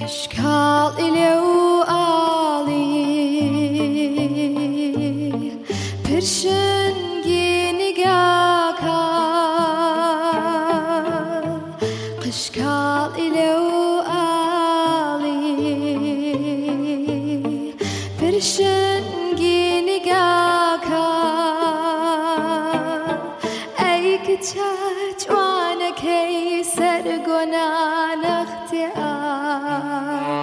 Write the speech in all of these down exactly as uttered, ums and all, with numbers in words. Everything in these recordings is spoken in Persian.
اشكال إلو آلي برشن جينيجاكا قشكال إلو آلي برشن جينيجاكا أي كتات وانا كيسر قنان اختيار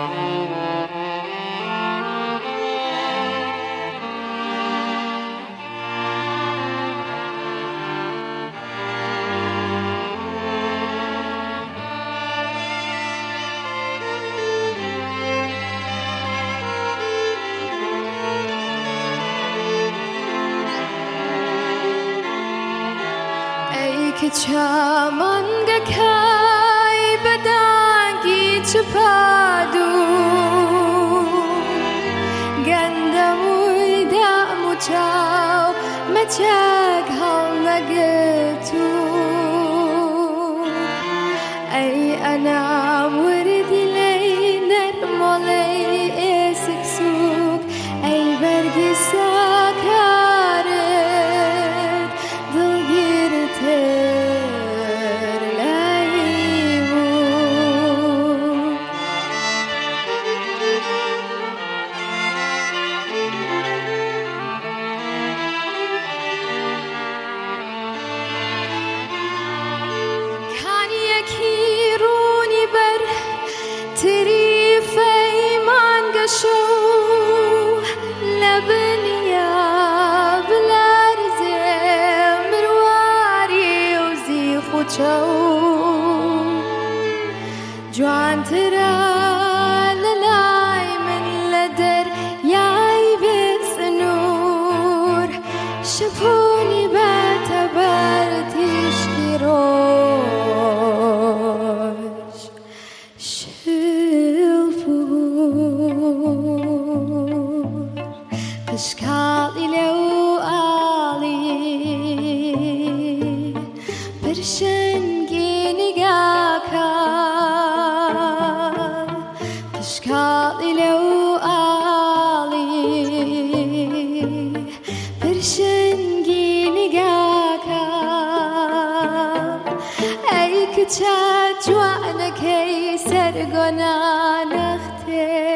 كتشامنگا كاي بدانگي چپادو گندموي دامو چاو مچاك هل نگتو اي انا وردي لي نرمولي اسك سوك اي برگي ساكارت دل گيرته جوان ترى للاي من لدر ياي بس نور شافوني بعتبرتيش كروش شلفور اشكالي لو آلي برشن جينيجاكا اشكالي لو آلي برشن جينيجاكا اي كتات وانا كيسر قنان اختي